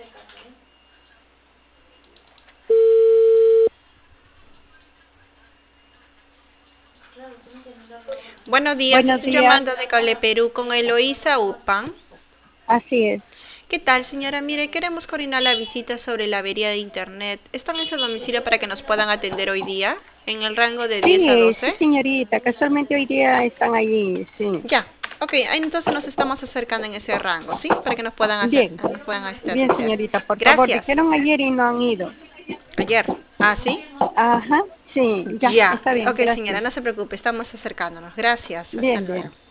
Buenos días, Buenos estoy días, llamando de Cable Perú con Eloísa Upan. así es. ¿Qué tal, señora? Mire, queremos coordinar la visita sobre la avería de Internet. ¿Están en su domicilio para que nos puedan atender hoy día? En el rango de 10 a Sí, 12. señorita, casualmente hoy día están allí, sí. Ya, ok, entonces nos estamos acercando en ese rango, ¿sí? Para que nos puedan hacer, Bien, nos puedan bien, atender. señorita, por favor, Gracias. dijeron ayer y no han ido. Ayer. ¿Ah, sí? Ajá, sí, ya, Ya. está bien, Ok, señora, gracias. no se preocupe, estamos acercándonos. Gracias. Hasta Bien, bien. luego.